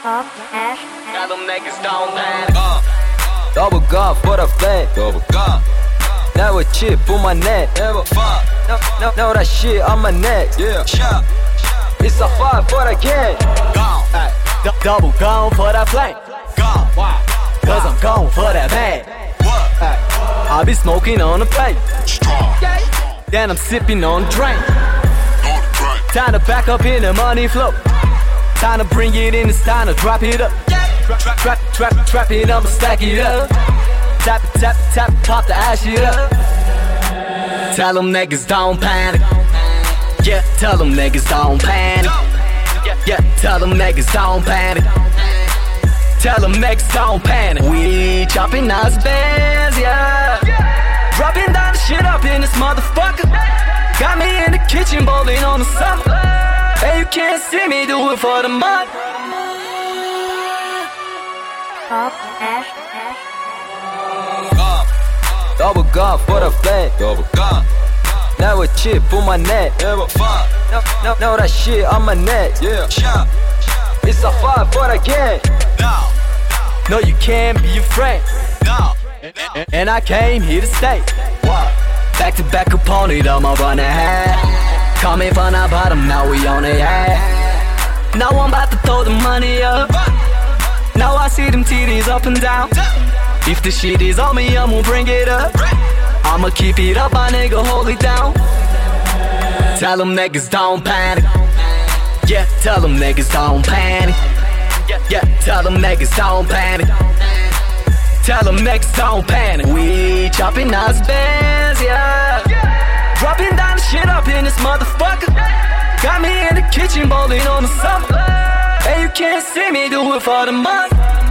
Top Ash. Got them niggas don't panic. Double gun for the flag. Double gun. Never chip on my neck. Never fuck. No, that shit on my neck. Yeah. Shut. It's a fight for the gang. Gone. Ay. Double gun for the flag. Gone. Why? Cause I'm going for that bag. What? Ay. I be smoking on the plate. Strong. Then I'm sipping on the drink. On the drink. Time to back up in the money flow. Time to bring it in, it's time to drop it up. Trap it, I'ma stack it up. Tap, pop the ass shit up. Tell them niggas don't panic. Yeah, tell them niggas don't panic. Yeah, tell them niggas don't panic. Tell them niggas don't panic. We chopping nice bands, yeah. Dropping down the shit up in this motherfucker. Got me in the kitchen bowling on the summer. Hey, you can't see me do it for the money. Top Ash. Double gun for the flag. Double gun. Never chip on my neck. Never fuck. No, that shit on my neck. Yeah. Shut. It's a fight for the gang. No. No, you can't be afraid. No. And I came here to stay. What? Back to back opponent, I'ma run ahead. Coming from the bottom, now we on the air. Now I'm about to throw the money up. Now I see them titties up and down. If the shit is on me, I'ma bring it up. I'ma keep it up, my nigga, hold it down. Tell them niggas don't panic. Yeah, tell them niggas don't panic. Yeah, tell them niggas don't panic. Tell them niggas don't panic. We chopping nice bands, yeah. Dropping down the shit up in this motherfucker. Got me in the kitchen bowling on the summer. Hey, you can't see me do it for the money.